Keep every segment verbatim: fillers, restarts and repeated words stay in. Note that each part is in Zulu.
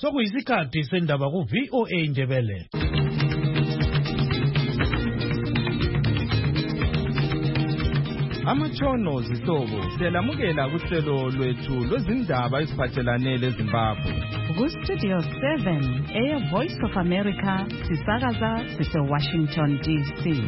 sokuyisikhathi sendaba ku V O A Ndebele. Amachono zihlobo siyalamukela kuhlelo lwethu lwezindaba eziphathelane leZimbabwe. Ku Studio seven eya Voice of America sisakaza sise Washington D C.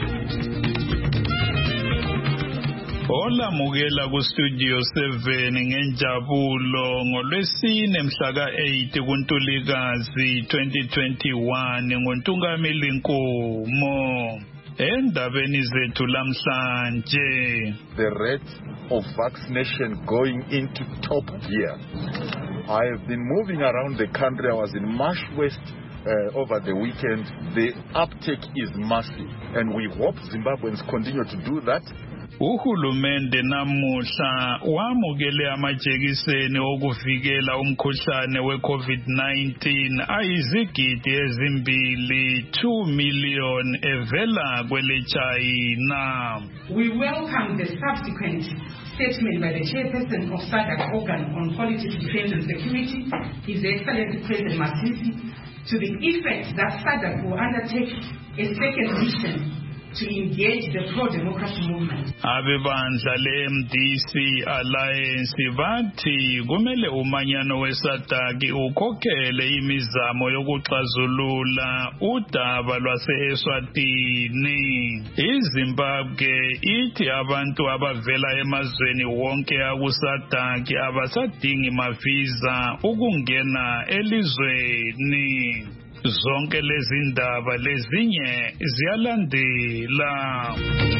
Hola mukela ku Studio seven ngenjabulo ngolwesine mhla ka eight kuNtulikazi twenty twenty-one ngoNtungameli Nkomo. Endabeni zethu lamhlanje, the rate of vaccination going into top gear. I have been moving around the country. I was in Marsh West uh, over the weekend. The uptake is massive, and we hope Zimbabweans continue to do that. Uhulumende namuhla wamukele amajekiseni okuvikela umkhuhlane we-COVID nineteen ayizigidi ezimbili two million evela kwele China. We welcome the subsequent statement by the chairperson of SADC organ on politics, defense and security, His Excellency President Masisi, to the effect that SADC will undertake a second mission to engage the pro-democracy movement. Abebandla le-M D C Alliance bathi kumele umanyano we-SADC ukhokhele imizamo yokuxazulula udaba lwase-Eswatini. iZimbabwe ithi abantu abavela emazweni wonke aku-SADC abasadingi maviza ukungena elizweni. Zonke lezi ndaba lezinye ziyalandela.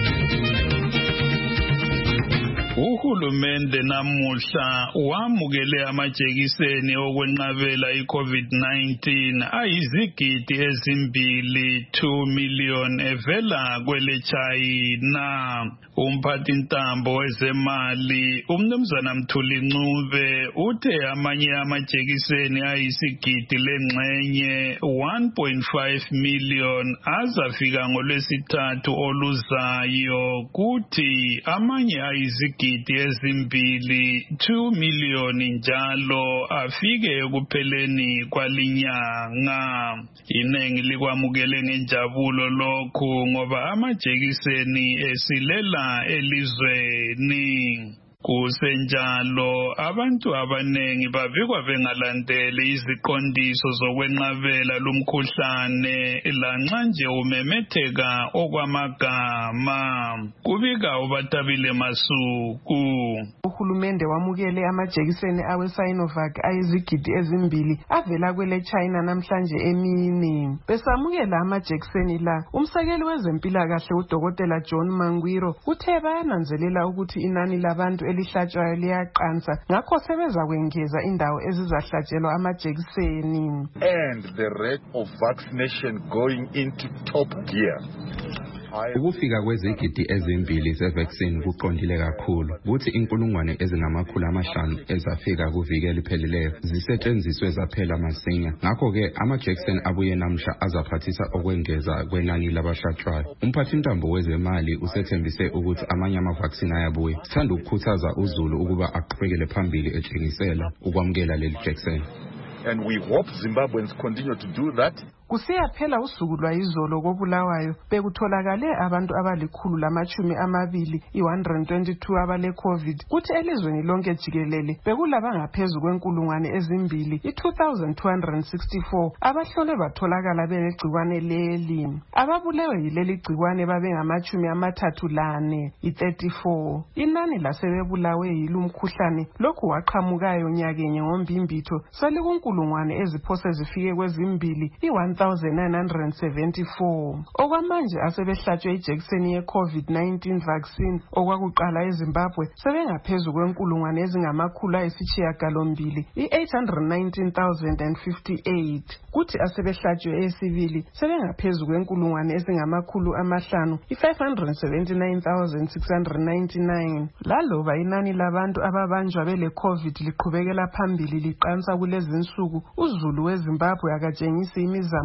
Uhulumende namuhla wamukele amajekiseni okwenqabela i-COVID nineteen ayizigidi ezimbili two million evela kwele China. Umphathi ntambo wezemali uMnumzana Mthuli Ncube uthe amanye amajekiseni ayisigidi lengxenye one point five million azafika ngolwesithathu oluzayo, kuthi amanye ayizigidi ezimbili two million njalo afike ekupheleni kwalinyanga. Inengi likwamukele ngenjabulo lokhu ngoba amajekiseni esilela elizweni. Kusenjalo abantu abanengi bavikwa bengalandeli iziqondiso zokwenqabela lumkhuhlane lanxa nje umemetheka okwamagama. Kubika uBatabile Masuku. Uhulumende wamukele amajekiseni awe-Sinovac ayizigidi ezimbili avela kwele China namhlanje emini. Besamukela amajekiseni la, umsekeli wezempilakahle uDokotela John Mangwiro uthe bayananzelela ukuthi inani labantu elihlatshwayo liyaqansa, ngakho sebeza kwengeza indawo ezizahlatshelwa amajekiseni. And the rate of vaccination going into top gear. Ukufika kwezigidi ezimbili ze-vaccine kuqondile kakhulu, kuthi inkulungwane ezingamakhulu amahlanu ezafika kuvikela ipheleleyo zisetshenziswe zaphela masinya. Ngakho-ke amajekiseni abuye namhla azaphathisa okwengeza kwenani labahlatshwayo. Umphathi ntambo wezemali usethembise ukuthi amanye ama-vaccine ayabuye. Sithanda ukukhuthaza uZulu ukuba aqhubekele phambili etshengisela ukwamukela leli jekiseni. And we hope Zimbabweans continue to do that. Kusiyaphela usuku lwayizolo koBulawayo bekutholakale abantu abalikhulu lamachumi amabili i-one hundred twenty-two abale COVID, kuthi elizweni lonke jikelele bekulaba ngaphezulu kwenkulungwane ezimbili i-two thousand two hundred sixty-four abahlole batholakala belegcikwane leli. Ababulewe yileli gcikwane babengamachumi amathathu lane i-thirty-four. Inani lasebebulawe yilumkhuhlane lokhu waqhamukayo nyakenye ngombimbitho selikunkulungwane eziphose zifike kwezimbili i-one thousand nine hundred seventy-four. Okwamanje asebehlatshwe ijekiseni ye-COVID nineteen vaccine okwakuqala eZimbabwe sebengaphezulu kwenkulungwane ezingamakhulu ayisishiyagalombili i-eight hundred nineteen thousand fifty-eight. Kuthi asebehlatshwe eyesibili sebengaphezulu kwenkulungwane ezingamakhulu amahlanu i-five hundred seventy-nine thousand six hundred ninety-nine. Laloba inani labantu ababanjwa bele COVID liqhubekela phambili liqansa kulezi nsuku, uZulu weZimbabwe akatshengisi imizamo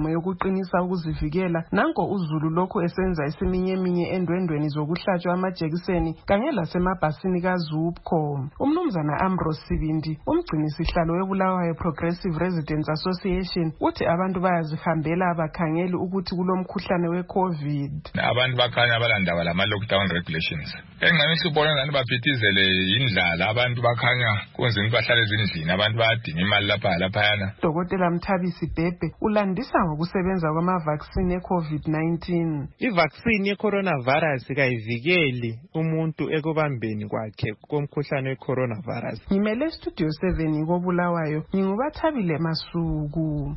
imizamo yokuqinisa ukuzivikela, nanko uZulu lokhu esenza isiminyeminye endwendweni zokuhlatshwa amajekiseni kanye lasemabhasini kaZUPCO. Umnumzana Ambrose Sibindi, umgcinisihlalo weBulawayo Progressive Residents Association, uthi abantu bayazihambela bakhangeli ukuthi kulomkhuhlane we-COVID. Abantu bakhanya balandaba lama lockdown regulations. Engane sibona ngani baphithizele indlala, abantu bakhanya kunzima bahlale ezindlini, abantu bayadinga imali lapha laphayana. Dokotela Mthabisi Bhebhe ulandisa ngokusebenza kwama-vaccine e-COVID nineteen. I-vaccine ye-coronavirus kayivikeli umuntu ekubambeni kwakhe komkhuhlane we-coronavirus. Ngimele Studio seven koBulawayo, ngingubathabile Masuku.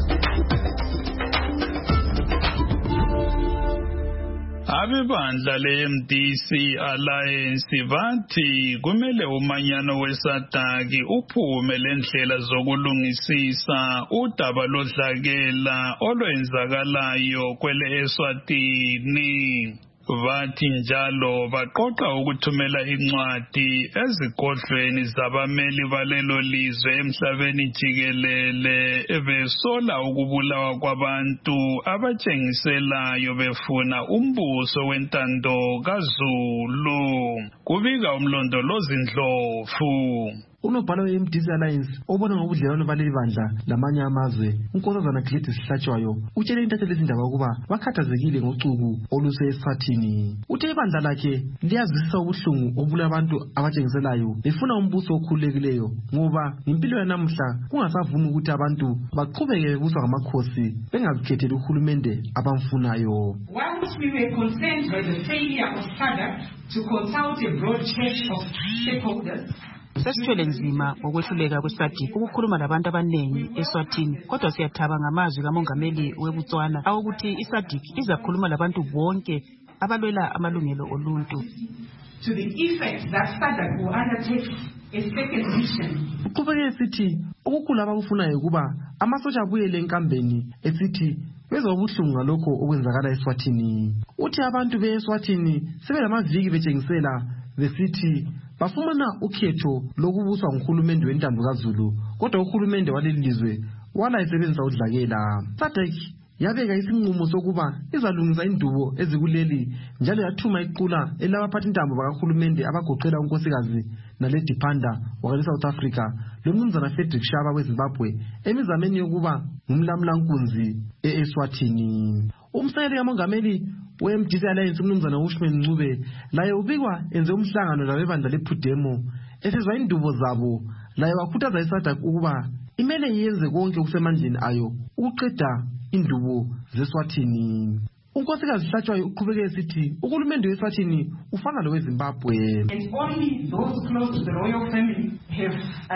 Abebandla le-M D C Alliance bathi kumele umanyano wesadaki uphume lendlela zokulungisisa udaba lodlakela olwenzakalayo kwele Eswatini. Bathi njalo baqoqa ukuthumela incwadi ezigodlweni zabameli balelo lizwe emhlabeni jikelele besola ukubulawa kwabantu abatshengiselayo befuna umbuso wentando kaZulu. Kubika umlondolozi Ndlovu. Unobhala we-M D C Alliance obona ngobudlelwano baleli bandla lamanye amazwe, uNkosazana Gladys Hlatshwayo utshele intatheli zindaba ukuba bakhathazekile ngocuku oluse eSwatini. Uthe ibandla lakhe liyazwisisa ubuhlungu obula abantu abatshengiselayo befuna umbuso okhululekileyo ngoba impilo yanamhla kungasavumi ukuthi abantu baqhubeke bebuswa ngamakhosi bengazikhetheli uhulumende abamfunayo. Whilst we were concerned by the failure of SADC to consult a broad church of stakeholders, sesithwele nzima ngokwehluleka kweSADC ukukhuluma labantu abanengi eSwatini, kodwa siyathaba ngamazwi kamongameli weBotswana awukuthi iSADC izakhuluma labantu bonke abalwela amalungelo oluntu. To the effect that SADC will undertake a second mission. Uqhubeke esithi ukukhula abakufunayo ukuba amasotsha abuyele enkambeni esithi bezwa ubuhlungu ngalokho okwenzakala eSwatini. Uthi abantu beSwatini sebelamaviki betshengisela besithi bafumana ukhetho lokubuswa nguhulumende wentando kaZulu, kodwa uhulumende waleli lizwe walayisebenzisa udlakela. SADC yabeka isinqumo sokuba izalungisa indubo ezikuleli njalo yathuma iqula elabaphathi intambo bakahulumende abagoqela unkosikazi Naledi Pandor wakele South Africa lomnumzana Frederick Shaba weZimbabwe emizameni yokuba ngumlamlankunzi eEswatini. Umsekeli kamongameli we-M D C Alliance umnumzana uShman Ncube laye ubikwa enze umhlangano labebandla lePhudemo esizwa indubo zabo, laye wakhuthaza iSADC ukuba imele yenze konke okusemandleni ayo ukuqeda indubo zeSwatini. Unkosikazi Hlatshwayo uqhubeke esithi uhulumende weSwatini ufana lo weZimbabwe. And only those close to the royal family have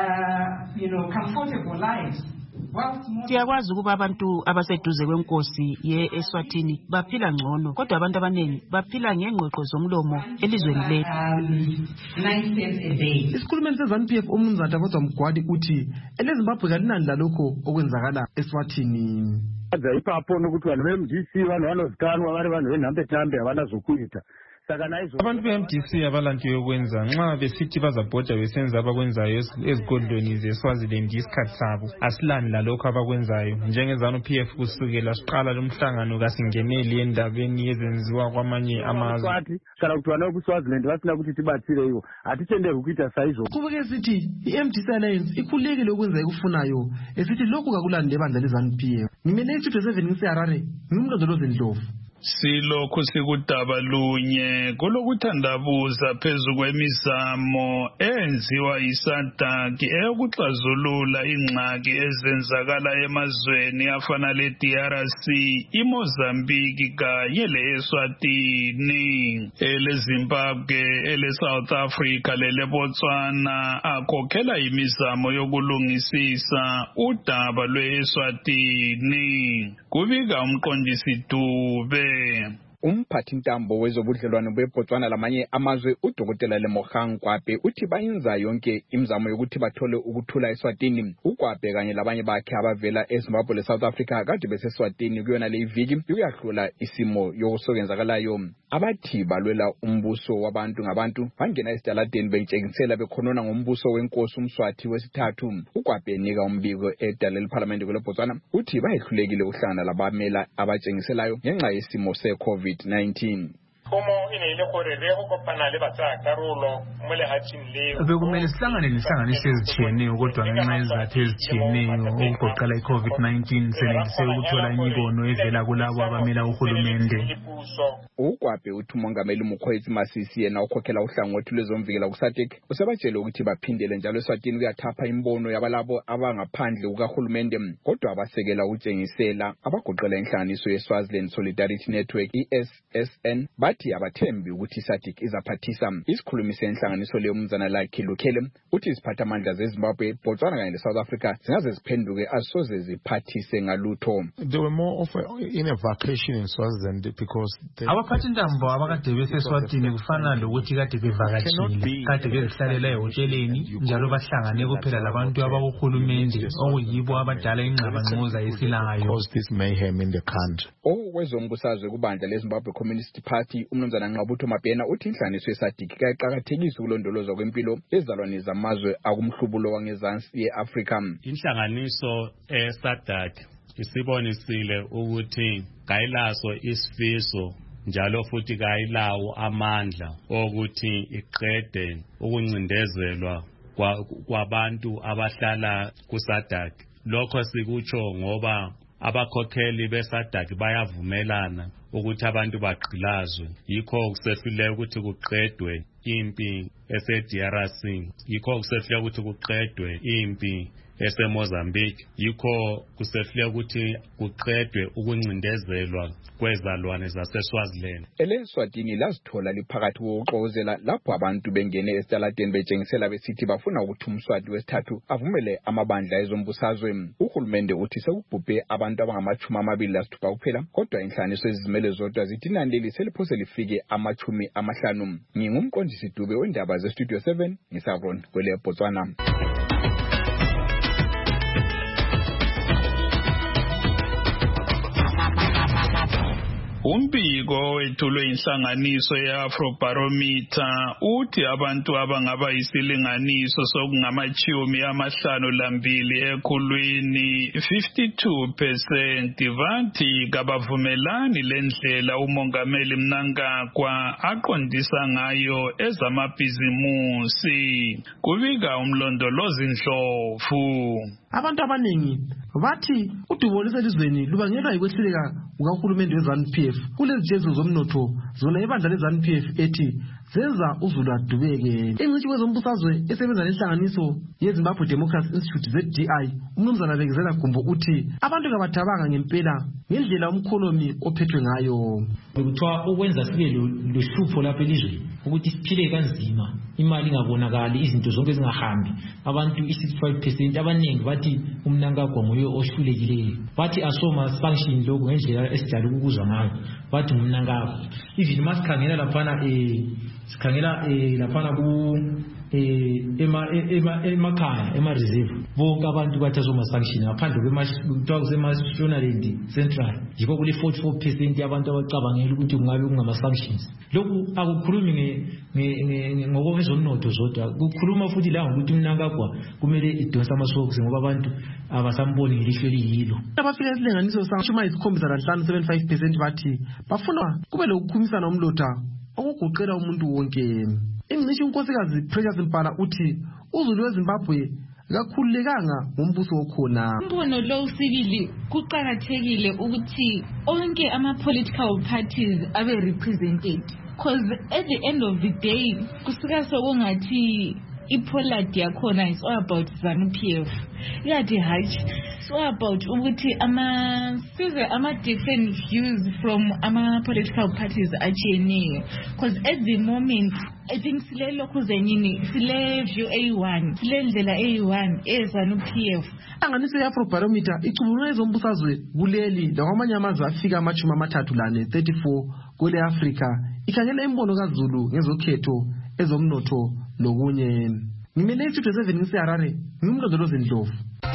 uh, you know, comfortable lives. Siyakwazi ukuba abantu abaseduze kwenkosi ye-Eswatini baphila ngcono, kodwa abantu abaningi baphila ngengqoqo zomlomo elizweni lethu. Isikhulumeli se-ZANU P F umnumzana Tabazwa Mgwadi uthi eleZimbabwe kalinani lalokho okwenzakala eSwatini. Ipapo nokuthi vanhu ve-M D C vanhu vanozikanwa vari vanhu venhambe-tambe havana zvokuita. Abantu be-M D C abalanto yokwenza nxa besithi bazabhoda besenza abakwenzayo ezigodlweni zeSwaziland isikhathi sabo asilani lalokho abakwenzayo. NjengeZANU P F kusukela siqala lomhlangano kasingeneli endabeni ezenziwa kwamanye amazwe. Kana kuti vana veSwaziland vasina kuti tibatsire ivo hatitenderi kuita saizvo. Qhubeke sithi i-M D C Alliance ikhululekile ukwenza ekufunayo esithi lokhu kakulani lebandla leZANU P F. Ngimele iStudio seven ngiseHarare ngimlondolozi Ndlovu. Silokhu sikudaba lunye kulokuthandabuza phezu kwemizamo enziwa yiSADC eyokuxazulula ingxaki ezenzakala emazweni afana le-D R C, iMozambique kanye le-Eswatini. EleZimbabwe, ele-South Africa lele-Botswana akhokhela imizamo yokulungisisa udaba lwe-Eswatini. Kubika umqondisi Dube. Umphathi ntambo wezobudlelwano beBotswana lamanye amazwe uDokotela Lemogang Kwape uthi bayenza yonke imizamo yokuthi bathole ukuthula eSwatini. uKwape kanye labanye bakhe abavela eZimbabwe leSouth Africa kade beseSwatini kuyona le iviki uyahlula isimo yokusokenzakalayo. Abathi balwela umbuso wabantu ngabantu bangena esitaladeni bentshengisela bekhonona ngombuso wenkosi uMswathi wesithathu. uKwape nika umbiko edala leParliament kweBotswana uthi bayehlulekile uhlangana labamela abatshengiselayo ngenxa yesimo se-COVID nineteen. Bekumele sihlangane nehlanganiso ezitshiyeneyo kodwa ngenxa yezizathu ezitshiyeneyo okugoqela i-COVID nineteen senelise ukuthola imibono evela kulabo abamela uhulumende. uKwape uthi umongameli Mokgweetsi Masisi yena ukhokhela uhlangothi lwezomvikela kuSADC usebatshela ukuthi baphindele njalo eSwatini kuyathapha imbono yabalabo abangaphandle kukahulumende kodwa abasekela utshengisela abagoqela inhlanganiso yeSwaziland Solidarity Network I S S N bathi abathembi ukuthi iSADC izaphathisa. Isikhulumi senhlanganiso leyo umzana lakhe Lukhele uthi iziphathamandla zeZimbabwe, Botswana kanye leSouth Africa zingaze ziphenduke asoze ziphathise ngalutho. They were more of a, in a vacation in Swaziland because abaphathi ntambo abakade beseSwatini kufana lokuthi kade bevakashile kade bezihlalela ehoteleni njalo bahlangane kuphela labantu abakuhulumende okuyibo abadala ingxabangxoza yesilayo. Cause this mayhem in the country. Okwezombusazwe kubandla leZimbabwe Communist Party umnumzana Nqabutho Mabhena uthi inhlanganiso yeSADC kayiqhakathekisa ukulondolozwa kwempilo ezalwane zamazwe akumhlubulo wangezansi yeAfrika. Inhlanganiso eSADC isibonisile ukuthi kayilaso isifiso njalo futhi kayilawo amandla okuthi iqede ukuncindezelwa kwabantu abahlala kuSADC. Lokho sikutsho ngoba abakhokheli beSADC bayavumelana ukuthi abantu baqhilazwe. Yikho kusefile ukuthi kuqedwe impi ese-D R C. Yikho kusefile ukuthi kuqedwe impi eseMozambique. Yikho kusefile ukuthi kuqedwe ukuncindezelwa kwezalwane zaseSwaziland. EleSwatini lazithola liphakathi kokuxokozela lapho abantu bengene esitaladeni betshengisela besithi bafuna ukuthi uMswati wesithathu avumele amabandla ezombusazwe. Uhulumende uthi sekubhubhe abantu abangamachumi amabili lasithupha kuphela kodwa inhlanganiso ezizimele zodwa zithi inani leli seliphose lifike amachumi amahlanu. Ngingumqondisi Dube wendaba zeStudio seven ngisabron kwele Botswana. Umbiko wethulwe inhlanganiso ye-Afrobarometer uthi abantu abangaba isilinganiso sokungamachumi amahlanu lambili ekhulwini fifty-two percent bathi kabavumelani lendlela umongameli Mnangagwa aqondisa ngayo ezamabhizimusi. Kubika umlondolozi Ndlovu. Abantu abaningi bathi udubolisa elizweni lubangelwa yikwehluleka kukahulumende weZANU-P F kulezi jezo zomnotho zona ibandla leZANU P F ethi zenza uzulu adubeke. Ingcitshi kwezombusazwe esebenza nenhlanganiso yeZimbabwe Democracy Institute Z D I umnumzana Bekezela Gumbo uthi abantu kabathabanga ngempela ngendlela umkhonomi ophethwe ngayo. Bekuthiwa ukwenza sibe lohlupho lapha elizweni ukuthi siphile kanzima, imali ingabonakali, izinto zonke zingahambi, abantu i-sixty-five percent abaningi bathi uMnangagwa nguye ohlulekileyo. Bathi asoma sanction lokho ngendlela esijala ukuzwa ngayo. Bathi uMnangagwa even masikhangela laphana eh sikhangela eh laphana ku eh ema emakhaya ema reserve bonke abantu bathi asoma sanction ngaphandle kwemashutwa kuseMashonaland Central yiko kule forty-four percent yabantu abacabangela ukuthi kungabe kungama sanctions. Lokhu akukhulumi nge ngokwezomnotho zodwa, kukhuluma futhi la ukuthi uMnangagwa kumele idonsa amasokisi ngoba abantu abasamboni ngelihlo eliyilo. Abafika esilinganiso sangishuma isikhombisa lanhlanu seventy-five percent bathi bafuna kube lokukhumisana umlotha okugoqela umuntu wonke. Ingcitshi unkosikazi Precious Mpala uthi uzulu weZimbabwe kakhululekanga ngombuso okhona. Umbono lo usikili kuqhakathekile ukuthi onke ama political parties abe represented, because at the end of the day kusika sokungathi ipolati yakhona is all about ZANU-P F. Yathi hatch so about ukuthi ama size ama different views from ama political parties achiyeneyo, because at the moment I think sile lokho zenyini sile view A one sile ndlela A one eZANU-P F. Inhlanganiso ye-Afrobarometer icubulula ezombusazwe kuleli lakwamanye amazwe afika amachumi amathathu lane thirty-four kwele Afrika ikhangela imbono kaZulu ngezokhetho ezomnotho lokunye. Ngimele isitho seven ngiseHarare ngimlondoloze Ndlovu.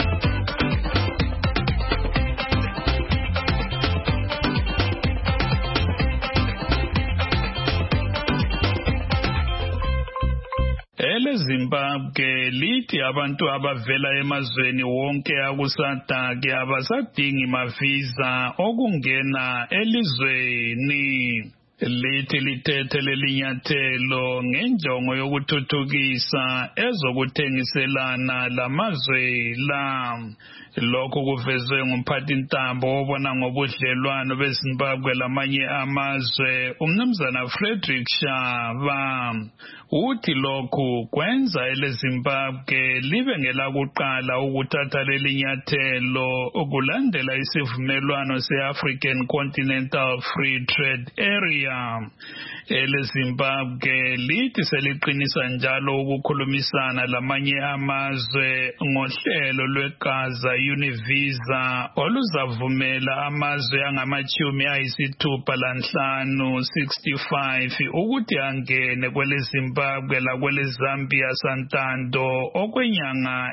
Zimbabwe lithi abantu abavela emazweni wonke akusadake abasadingi mavisa okungena elizweni. Lithi lithethe lelinyathelo ngenjongo yokuthuthukisa ezokuthengiselana lamazwe la. Lokho kuvezwe ngumphathintambo obona ngobudlelwano beZimbabwe lamanye amazwe uMnumzana Frederick Shava. Uthi lokhu kwenza eleZimbabwe libe ngelakuqala ukuthatha lelinyathelo ukulandela isivumelwano se-African Continental Free Trade Area. EleZimbabwe lithi seliqinisa njalo ukukhulumisana lamanye amazwe ngohlelo lweGaza Univisa oluzavumela amazwe angamachumi ayisithupha lanhlanu sixty-five ukuthi angene kweleZimbabwe lakweleZambia Santando okwenyanga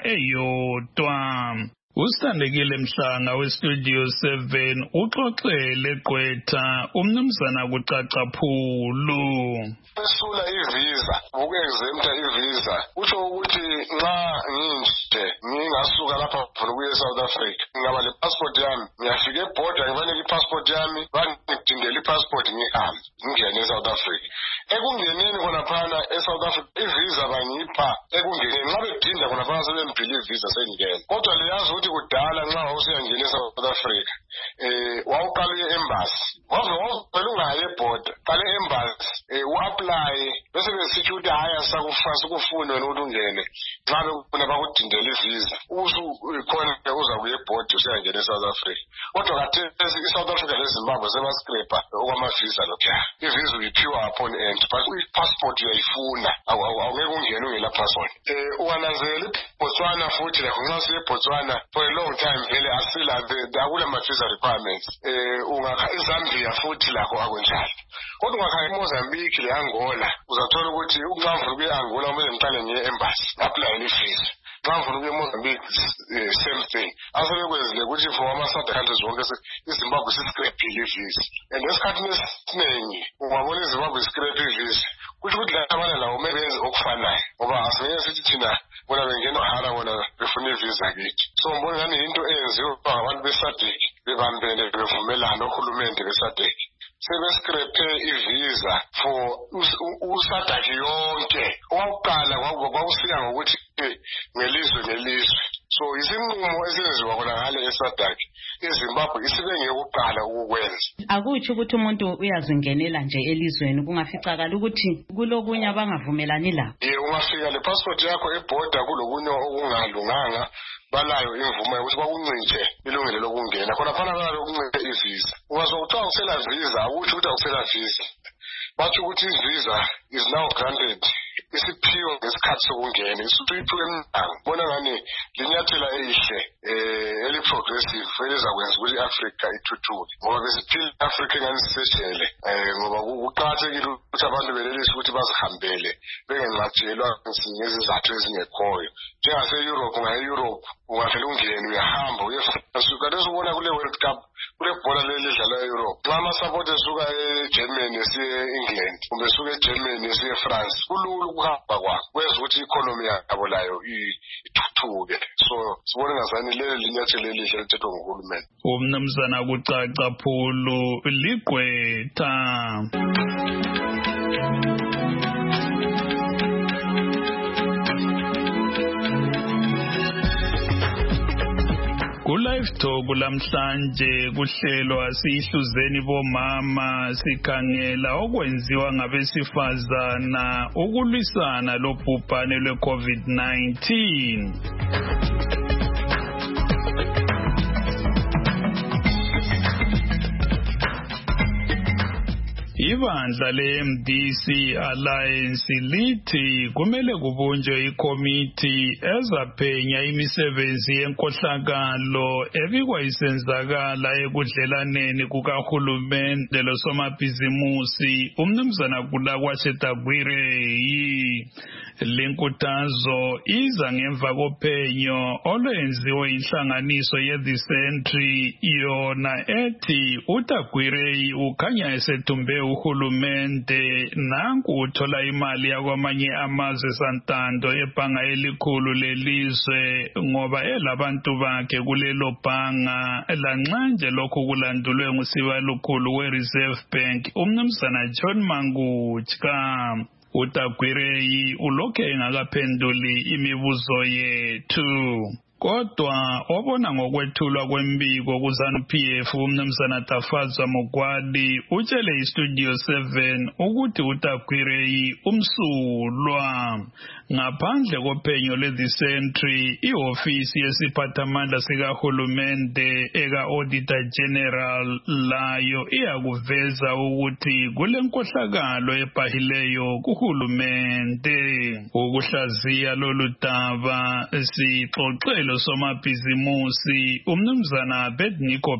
eyodwa. Usithandekile Mhlanga westudio seven uxoxele Gqwetha uMnumzana kuCacaphulu. Esula ivisa, uku-exempta ivisa, utsho ukuthi nxa nginje ngingasuka lapha khona kuye South Africa, ngaba le passport yami, ngiyafika eborder ngibanike i-passport yami, bangidingele i-passport ngihambe, ngingene eSouth Africa. Ekungeneni khonaphana eSouth Africa ivisa bangipha ekungeneni, nxa bedinda khonaphana sebembhile ivisa sengingena. Kodwa liyazi ukuthi kudala nxa usiyangena eSouth Africa, eh wawuqala e-embassy, wavele ungayi eborder, qala e-embassy, eh u-apply bese besithi ukuthi hayi asakufasa ukufuna wena ukuthi ungene nxa bekufuna bakudindele ivisa usukhona uza kuye eborder usiyangena eSouth Africa. Kodwa khathesi iSouth Africa leZimbabwe sebascraper okwamavisa lokhu. Ivisa uyiphiwa upon entry but i-passport uyayifuna awungeke ungene ungela passport. Eh uwananzela iBotswana futhi la nxa usiye eBotswana for a long time vele asila akula ma-visa requirements. Eh ungakha eZambia futhi lakho akunjalo. Kodwa ungakha eMozambique le-Angola uzathola ukuthi ukunqamvula kuye-Angola kumele ngiqale ngiye-embassy apply i-visa. Nqamvula kuye-Mozambique same thing. Asebekwenzile ukuthi for ama-South countries wonke iZimbabwe siscrapile ivisa. And esikhathini esiningi ungabona iZimbabwe iscrape ivisa. Kuthi ukuthi labana lawo kumele benze okufanayo ngoba asingeke sithi thina bona bengena hara bona befuna ivisa kithi. So ngibona ngani into eyenziwa ngabantu beSADC bebambene bevumelana ohulumende beSADC. Sebescrape ivisa for uSADC yonke. Owakuqala kwakusiya ngokuthi ngelizwe ngelizwe. So isinqumo esenziwa khona ngale eSADC iZimbabwe isibe ngeyokuqala ukukwenza. Akuthi ukuthi umuntu uyazingenela nje elizweni kungaficakala ukuthi kulokunye abangavumelani la. Ye ungafika le passport yakho eborder kulokunye okungalunganga balayo imvume ukuthi bakuncintshe ilungelo lokungena khona phana balayo ukuncintsha ivisa. Ungazokuthiwa usela visa akuthi ukuthi awusela visa. Bathi ukuthi ivisa is now granted. Isiphiwo ngesikhathi sokungena isiphiwo emnyango bona ngani linyathela elihle eh eli progressive elizakwenza ukuthi iAfrica ithuthuke ngoba besiphila iAfrica ngani sisejele eh ngoba kuqhathekile ukuthi abantu belelise ukuthi bazihambele bengenqatshelwa ngezizathu ezingekhoyo njengase Europe ngaye Europe ungavela ungene uyahamba uyefika lesibona kule World Cup kule bhola lelidlala eEurope nxa ama-support esuka eGermany esiye England kumbe esuka eGermany esiye France kulula ukuhamba kwakho kwenza ukuthi i-economy yabo layo ithuthuke. So sibone ngazani leli linyathelo elihle lithethwa nguhulumeni. Umnumzana kuCacaphulu liGqwetha. Ku-Live Talk lamhlanje kuhlelwa sihluzeni bomama sikhangela okwenziwa ngabesifazana ukulwisana lobhubhane lwe-COVID nineteen. ibandla le-M D C Alliance lithi kumele kubunjwe ikomiti ezaphenya imisebenzi yenkohlakalo ebikwa isenzakala ekudlelaneni kukahulumende losomabhizimusi umnumzana Gulakwashe Tagwirei. Lenkuthazo iza ngemva kophenyo olwenziwe inhlanganiso ye-The Sentry yona ethi uTagwirei ukhanya esethumbe uhulumende nanku uthola imali yakwamanye amazwe santando ebhanga elikhulu lelizwe ngoba elabantu bakhe kulelo bhanga lanxa nje lokhu kulandulwe ngusiba lukhulu we-Reserve Bank umnumzana John Manguchka. uTagwirei ulokhe engakaphenduli imibuzo yethu. Kodwa obona ngokwethulwa kwembiko kuZANU-P F umnumzana Tafadzwa Mugwadi utshele iStudio seven ukuthi uTagwirei umsulwa. Ngaphandle kophenyo le-The Sentry, ihofisi yesiphathamandla sikahulumende eka-Auditor General layo iyakuveza ukuthi kule nkohlakalo ebhahileyo kuhulumende. Ukuhlaziya lolu daba sixoxele somabhizimusi umnumzana Abednego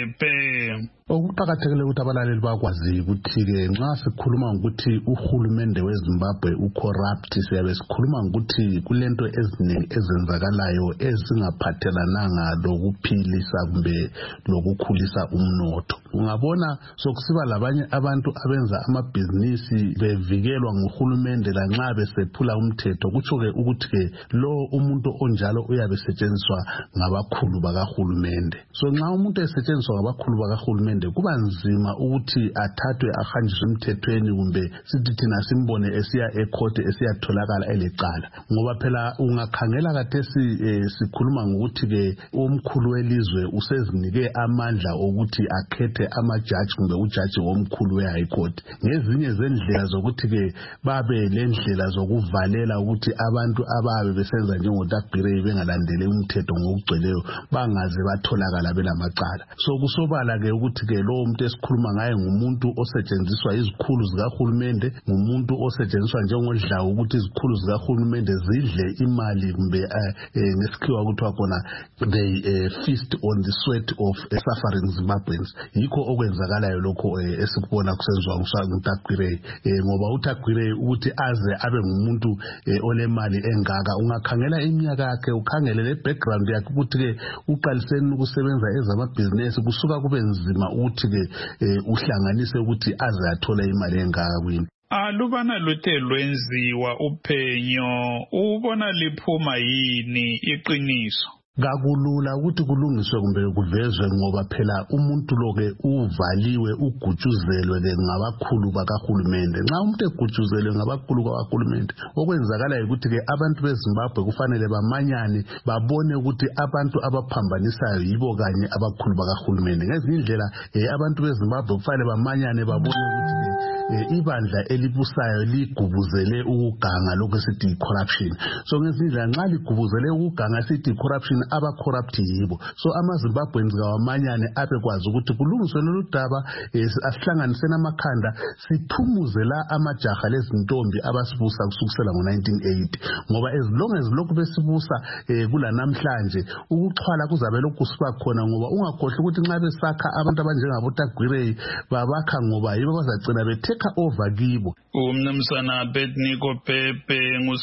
Pepe. Okuqakathekile ukuthi abalaleli bakwazi ukuthi-ke nxa sikhuluma ngokuthi uhulumende weZimbabwe ucorrupt siyabe sikhuluma ngokuthi kulento eziningi ezenzakalayo ezingaphathelananga lokuphilisa kumbe lokukhulisa umnotho. Ungabona sokusiba labanye abantu abenza amabhizinisi bevikelwa nguhulumende lanxa besephula umthetho kutsho-ke ukuthi-ke lo umuntu onjalo uyabe setshenziswa ngabakhulu bakahulumende. So nxa umuntu esetshenziswa ngabakhulu bakahulumende kuba nzima ukuthi athathwe ahanjiswe emthethweni kumbe sithi thina simbone esiya ecourt esiyatholakala elecala ngoba phela ungakhangela kathesi eh, sikhuluma ngokuthi ke umkhulu welizwe usezinike amandla okuthi akhethe amajaji kumbe ujaji omkhulu we-high court. Ngezinye zendlela zokuthi ke babe lendlela zokuvalela ukuthi abantu ababe besenza njengoTagwirei bengalandele umthetho ngokugcweleyo bangaze batholakala belamacala. So kusobala ke ukuthi ke lo umuntu esikhuluma ngaye ngumuntu osetshenziswa izikhulu zikahulumende, ngumuntu osetshenziswa njengodlawu ukuthi izikhulu zikahulumende zidle imali kumbe ngesikhiwa kuthiwa khona they feast on the sweat of suffering Zimbabweans. Yikho okwenzakalayo lokho esikubona kusenziwa nguTagwirei ngoba uTagwirei ukuthi aze abe ngumuntu olemali engaka ungakhangela iminyaka yakhe ukhangele le background yakhe ukuthi ke uqaliseni ukusebenza ezamabhizinesi kusuka kube nzima ukuthi ke uhlanganise ukuthi aze athole imali engaka kwini. Alubana luthe lwenziwa uphenyo ubona liphuma yini iqiniso? Kakulula ukuthi kulungiswe kumbe kuvezwe ngoba phela umuntu loke uvaliwe ugujuzelwe ke ngabakhulu bakahulumende. Nxa umuntu egujuzelwe ngabakhulu bakahulumende okwenzakala ukuthi ke abantu beZimbabwe kufanele bamanyane babone ukuthi abantu abaphambanisayo yibo kanye abakhulu bakahulumende. Ngezinye indlela abantu beZimbabwe kufanele bamanyane babone ukuthi ke ibandla elibusayo ligubuzele ukuganga lokho sithi corruption. So ngezinye indlela nxa ligubuzele ukuganga sithi corruption aba corrupt yibo. So amaZimbabweans kawamanyane abekwazi ukuthi kulungiswe lolu daba asihlanganise namakhanda sithumuze la amajaha lezintombi abasibusa kusukisela ngo nineteen eighty ngoba as long as lokhu besibusa kulanamhlanje ukuxhwala kuzabe lokhu siba khona ngoba ungakhohle ukuthi nxa besakha abantu abanjengabo Tagwirei babakha ngoba yibo bazagcina beteka over kibo. Umnumzana Abednego Pepe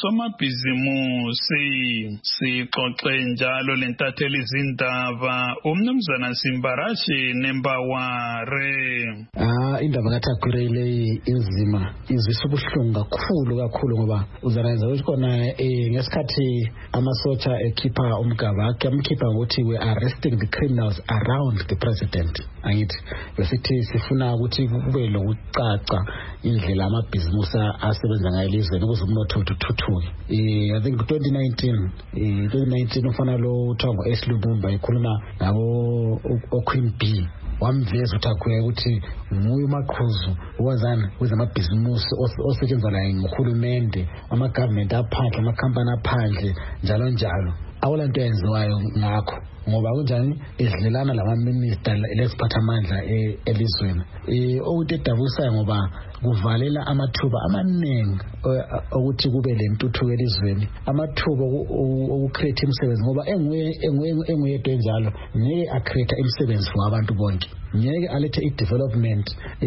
ngusomabhizimusi sixoxe njalo lentatheli izindaba umnumzana Simbarashi Nembaware. Ah indaba kaTagwirei le inzima izisa ubuhlungu kakhulu kakhulu ngoba uzarayenza ukuthi khona ngesikhathi amasotsha ekhipha umgaba akhe amkhipha ukuthi we arresting the criminals around the president. Angithi besithi sifuna ukuthi kube lokucaca indlela amabhizimusi asebenza ngayo elizweni ukuze umnotho uthuthuke. I think twenty nineteen ufana lo uthango esilubumba ikhuluma ngabo oQueen B wamveza uTagwirei ukuthi nguye uMaqhuzu wazana kwezamabhizimusi osetshenzwa la nguhulumende ama-government aphandle ama-company aphandle njalo njalo. awulanto yenziwayo ngakho ngoba kunjani idlelana lama-minister lesiphathamandla elizweni. Okuthi edabusayo ngoba kuvalela amathuba amaningi ukuthi kube le ntuthuko elizweni, amathuba okucreate imisebenzi ngoba enguyedwa enjalo ngeke acreate imisebenzi for abantu bonke, ngeke alethe i-development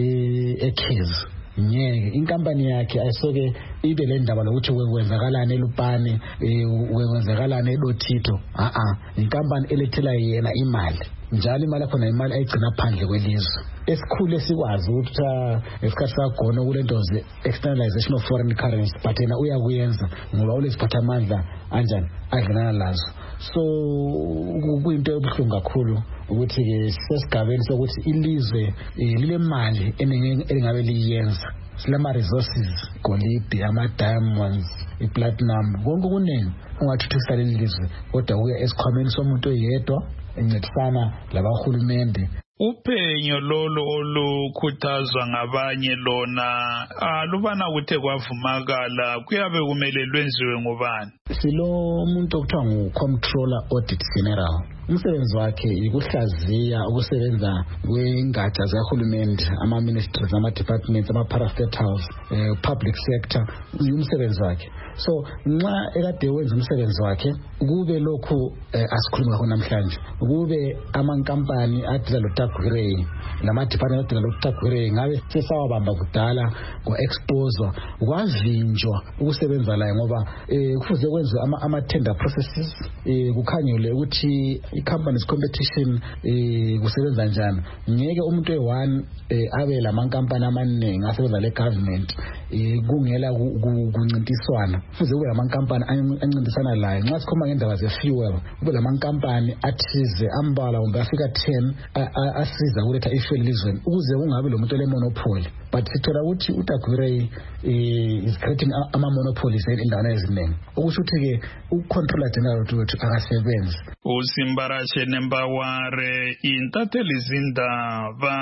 ekhezi, ngeke inkampani yakhe ayisoke ibe le ndaba lokuthi kwenzakalani eLupane, kwenzakalani eDotito. a-a inkampani elethela yena imali njalo, imali yakhona imali ayigcina phandle kwelizwe. Esikhulu esikwazi ukuthi esikhathi sagona kulento externalization of foreign currency, but yena uyakuyenza ngoba ulesiphathamandla anjani adlelana lazo. So kuyinto ebuhlungu kakhulu ukuthi-ke sesigabeni sokuthi ilizwe lile mali elingabe liyenza, silama-resources, golide, ama-diamonds, i-platinum, konke kuningi ungathuthukisa leli lizwe, kodwa kuya esikhwameni somuntu oyedwa encedisana labahulumende. Uphenyo lolo olukhuthazwa ngabanye lona alubana kuthe kwavumakala kuyabe kumele lwenziwe ngobani? Silo muntu okuthiwa ngu-Comptroller Audit General. Umsebenzi wakhe ukuhlaziya ukusebenza kwengatsha zikahulumende, ama-ministries, ama-departments, ama-parastatals, eh, public sector, umsebenzi wakhe. So nxa ekade wenza umsebenzi wakhe kube lokhu eh, asikhuluma ngakho namhlanje, kube amankampani adila loTagwirei lama-department adila loTagwirei ngabe sesawabamba kudala kwa-exposure, kwavinjwa ukusebenza layo ngoba eh, kufuze kwenziwe ama-tender processes, eh, kukhanyele ukuthi i-companies competition eh, kusebenza njani. Ngeke umuntu e-one eh, abe lamankampani amaningi asebenza le-government eh, kungela kuncintiswana. Fuze kube lamankampani ancintisana layo. Nxa sikhuluma ngendaba ze-fuel, kube lamankampani athize ambalwa kumbe afika ten asiza ukuletha i-fuel elizweni ukuze kungabi lo muntu ole-monopoly. But sithola ukuthi uTagwirei is creating ama-monopolies endaweni eziningi, ukusho ukuthi-ke ucontroller general wethu akasebenzi. uSimbarache Nembaware, intatheli izindaba.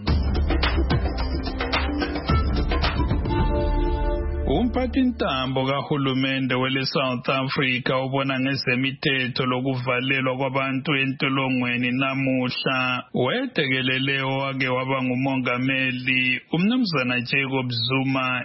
Umphathintambo kahulumende wele South Africa ubona ngezemithetho lokuvalelwa kwabantu entolongweni namuhla wetekelele owake waba ngumongameli umnumzana Jacob Zuma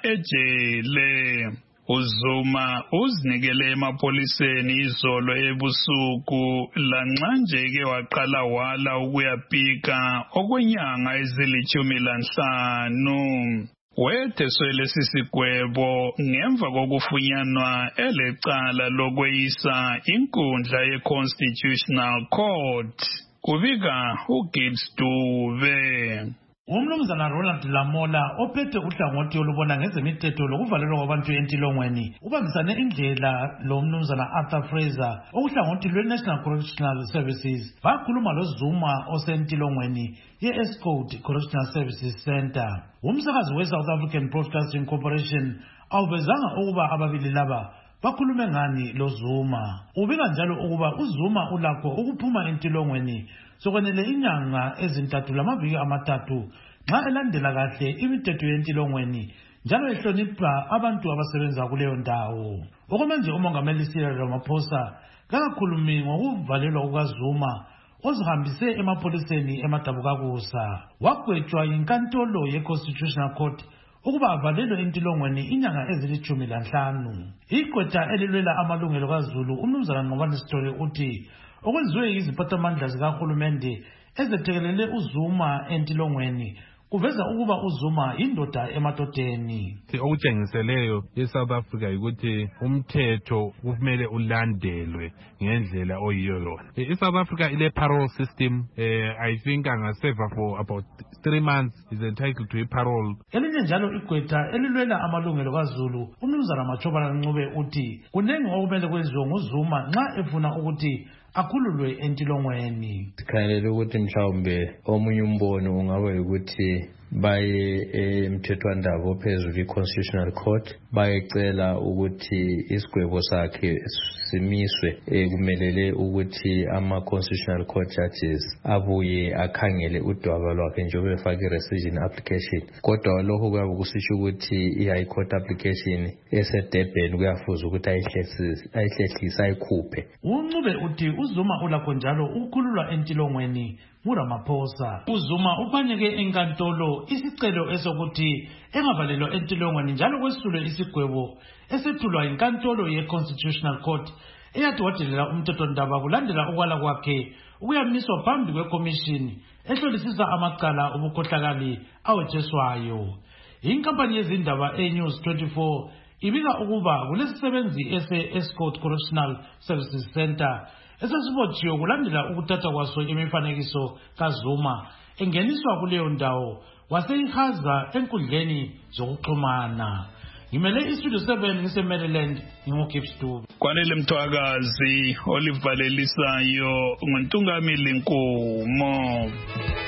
ejele. uZuma uzinikele emapoliseni izolo ebusuku lanxa ke waqala wala ukuyapika okwenyanga ezilithumi lanhlanu. Wetheswe lesi sigwebo ngemva kokufunyanwa elecala lokweyisa inkundla ye-Constitutional Court. Kubika uGibbs Dube. Umnumzana Ronald Lamola ophethe uhlangothi olubona ngezemithetho lokuvalelwa kwabantu entilongweni ubambisane indlela lo mnumzana Arthur Fraser okuhlangothi lwe-National Correctional Services bakhuluma loZuma osentilongweni ye-Escort Correctional Services Center. Umsakazi we-South African Broadcasting Corporation awuvezanga ukuba ababili laba bakhulume ngani loZuma. Ubika njalo ukuba uZuma ulakho ukuphuma entilongweni sokwenele inyanga ezintathu lamaviki amathathu nxa elandela kahle imithetho yentilongweni njalo ehlonipha abantu abasebenza kuleyo ndawo. Okwamanje umongameli Cyril Ramaphosa kakhulumi ngokuvalelwa kukaZuma ozihambise emapoliseni eMadabukakusa. Wagwetshwa inkantolo ye-Constitutional Court ukuba avalelwe entilongweni inyanga ezilithumi lanhlanu. Igqwetha elilwela amalungelo kaZulu umnumzana Nqobani Story uthi okwenziwe iziphathamandla zikahulumende ezethekelele uZuma entilongweni kuveza ukuba uZuma indoda emadodeni. Okutshengiseleyo eSouth Africa ukuthi umthetho kumele ulandelwe ngendlela oyiyo yona. eSouth Africa ile parole system, eh, I think angaseva for about three months is entitled to a parole. Elinye njalo igqwetha elilwela amalungelo kaZulu umnumzana Machobana Ncube uthi kunengi okumele kwenziwe nguZuma nxa efuna ukuthi akhululwe entilongweni. Sikhangelele ukuthi mhlawumbe omunye umbono ungaba ukuthi baye emthethwandaba ophezulu i-Constitutional Court bayecela ukuthi isigwebo sakhe simiswe kumelele ukuthi ama-Constitutional Court judges abuye akhangele udaba lwakhe njengoba efake i-rescission application. Kodwa lokho kuyabe kusisho ukuthi i-High Court application eseDurban kuyafuza ukuthi ayihlehlise ayikhuphe. uNcube uthi uZuma ulakho njalo ukukhululwa entilongweni nguRamaphosa. uZuma uphanyeke enkantolo isicelo esokuthi engavalelwa entilongweni njalo kwesulwe isigwebo esethulwa inkantolo ye-Constitutional Court eyathi wadelela umthethwandaba kulandela ukwala kwakhe ukuyamiswa phambi kwekomishini ehlolisisa amacala obukhohlakali awetheswayo. Inkampani yezindaba e-News twenty-four ibika ukuba kulesisebenzi ese-Escort Correctional Services Center esesibotshiwe kulandela ukuthatha kwaso imifanekiso kaZuma engeniswa kuleyo ndawo waseyihaza enkundleni zokuxhumana. Ngimele istudio seven ngise-Maryland ngingu-Gibbs Dube. Kwanele Mthwakazi olivalelisayo nguNtungamili Nkomo.